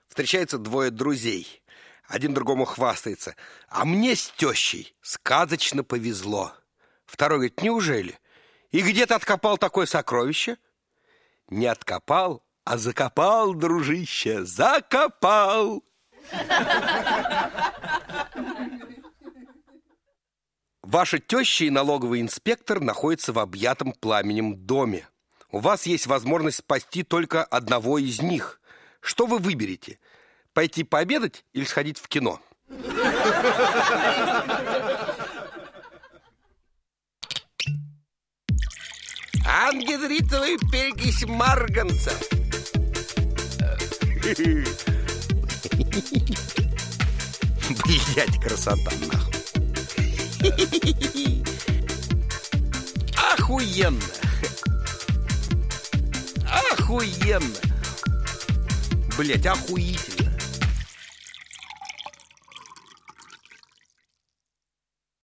Встречаются двое друзей. Один другому хвастается: а мне с тещей сказочно повезло. Второй говорит: неужели? И где ты откопал такое сокровище? Не откопал, а закопал, дружище, закопал. Ваша теща и налоговый инспектор находятся в объятом пламенем доме. У вас есть возможность спасти только одного из них. Что вы выберете? Пойти пообедать или сходить в кино? Ангидритовая перекись марганца. Блядь, красота, нахуй. Охуенно. Охуенно. Блядь, охуительно.